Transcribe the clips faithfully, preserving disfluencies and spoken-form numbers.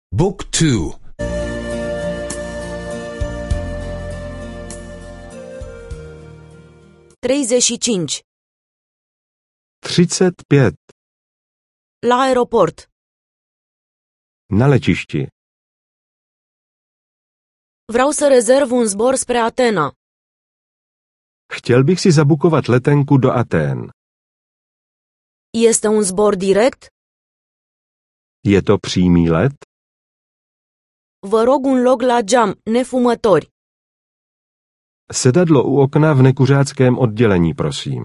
Book two. treizeci și cinci. třicet pět. La aeroport. Na letišti. Vreau să rezerv un zbor spre Atena. Chtěl bych si zabukovat letenku do Atén. Este un zbor direct? Je to přímý let? Vă rog un loc la geam, nefumători. Sedadlo u okna v nekuřáckém oddělení, prosím.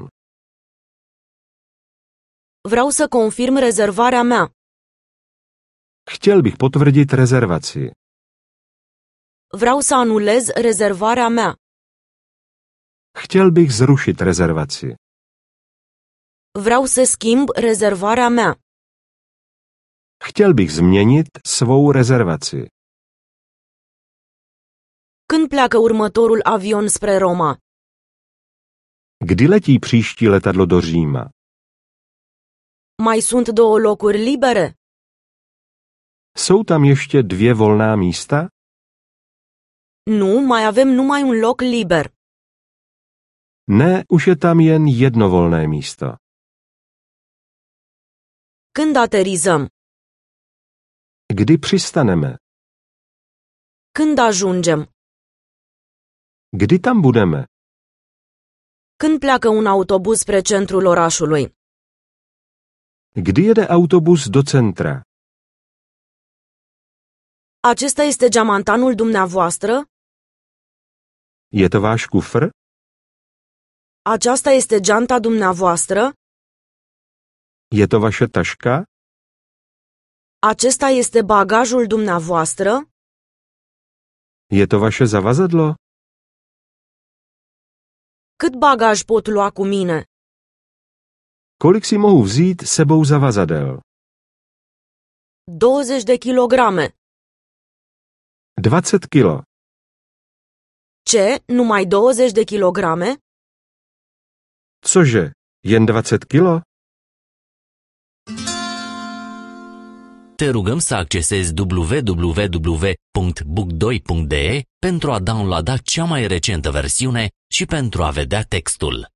Vreau să confirm rezervarea mea. Chtěl bych potvrdit rezervaci. Vreau să anulez rezervarea mea. Chtěl bych zrušit rezervaci. Vreau să schimb rezervarea mea. Chtěl bych změnit svou rezervaci. Când pleacă următorul avion spre Roma? Kdy letí příští letadlo do Říma? Mai sunt două locuri libere? Jsou tam ještě dvě volná místa? Nu, mai avem numai un loc liber. Ne, už je tam jen jedno volné místo. Când aterizăm? Kdy přistaneme? Când ajungem? Kdy tam budeme? Când pleacă un autobuz spre centrul orașului? Kdy jede autobus do centra? Acesta este geamantanul dumneavoastră? Je to váš kufr? Aceasta este geanta dumneavoastră? Je to vaše taška? Acesta este bagajul dumneavoastră? Je to vaše zavazadlo? Cât bagaj pot lua cu mine? Kolik si mohu vzít sebou zavazadel? douăzeci de kilograme. dvacet kilo. Ce? Numai douăzeci de kilograme? Cože? Jen dvacet kilo? Te rugăm să accesezi w w w punct book doi punct d e pentru a downloada cea mai recentă versiune și pentru a vedea textul.